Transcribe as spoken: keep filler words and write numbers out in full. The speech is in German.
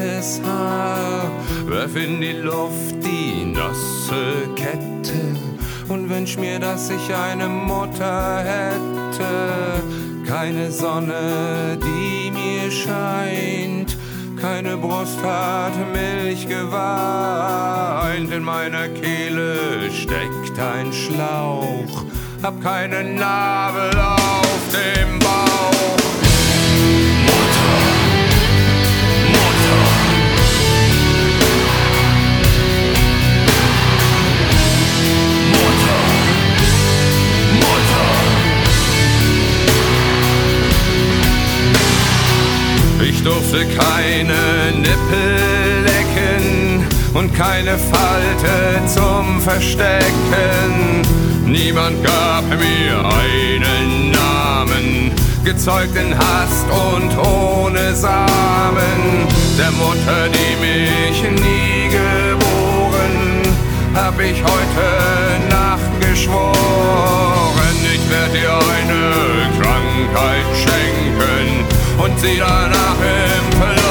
langes Haar, werf in die Luft die nasse Kette und wünsch mir, dass ich eine Mutter hätte. Keine Sonne, die mir scheint, keine Brust hat Milch geweint. In meiner Kehle steckt ein Schlauch, hab keinen Nabel auf dem Bauch. Mutter, Mutter, Mutter, Mutter. Ich durfte keine Nippel lecken und keine Falte zum Verstecken. Niemand gab mir einen Namen, gezeugt in Hast und ohne Samen. Der Mutter, die mich nie geboren, hab ich heute Nacht geschworen. Ich werd dir eine Krankheit schenken und sie danach im Verlauf